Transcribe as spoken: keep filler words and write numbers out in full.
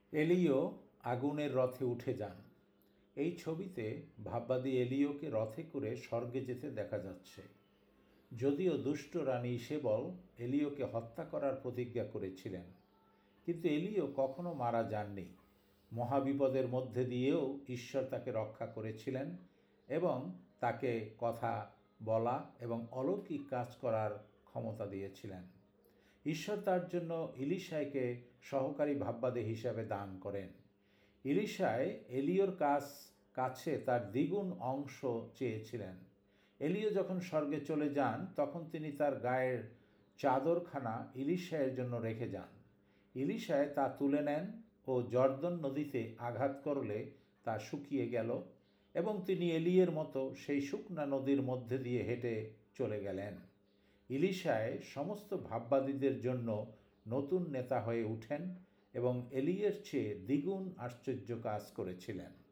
এলিও আগুনের রথে উঠে যান। এই ছবিতে ভাববাদী এলিওকে রথে করে স্বর্গে যেতে দেখা যাচ্ছে। যদিও দুষ্ট রানী ইসেবল এলিওকে হত্যা করার প্রতিজ্ঞা করেছিলেন, কিন্তু এলিও কখনো মারা যাননি। মহাবিপদের মধ্যে দিয়েও ঈশ্বর তাকে রক্ষা করেছিলেন এবং তাকে কথা বলা এবং অলৌকিক কাজ করার ক্ষমতা দিয়েছিলেন। ঈশ্বর তার জন্য ইলিশায়কে সহকারী ভাববাদী হিসাবে দান করেন। ইলিশায় এলিওর কাছ কাছে তার দ্বিগুণ অংশ চেয়েছিলেন। এলিও যখন স্বর্গে চলে যান তখন তিনি তার গায়ের চাদরখানা ইলিশায়ের জন্য রেখে যান। ইলিশায় তা তুলে নেন ও জর্দন নদীতে আঘাত করলে তা শুকিয়ে গেল এবং তিনি এলিয়ের মতো সেই শুকনা নদীর মধ্যে দিয়ে হেঁটে চলে গেলেন। ইলিশায় সমস্ত ভাববাদীদের জন্য নতুন নেতা হয়ে উঠেন এবং এলিয়ের চেয়ে দ্বিগুণ আশ্চর্য কাজ করেছিলেন।